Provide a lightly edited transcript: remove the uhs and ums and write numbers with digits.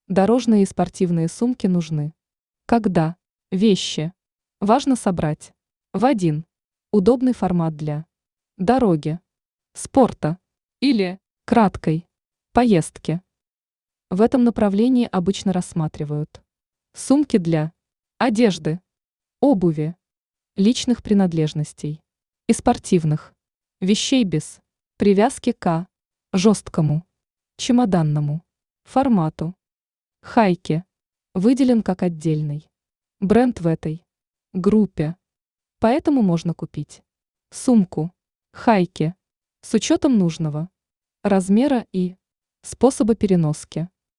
Дорожные и спортивные сумки нужны. Когда? Вещи. Важно собрать. В один. Удобный формат для дороги, спорта или краткой поездки. В этом направлении обычно рассматривают сумки для одежды, обуви, личных принадлежностей и спортивных вещей без привязки к жесткому чемоданному формату. Хайки выделен как отдельный бренд в этой группе, поэтому можно купить сумку Хайки с учетом нужного размера и способа переноски.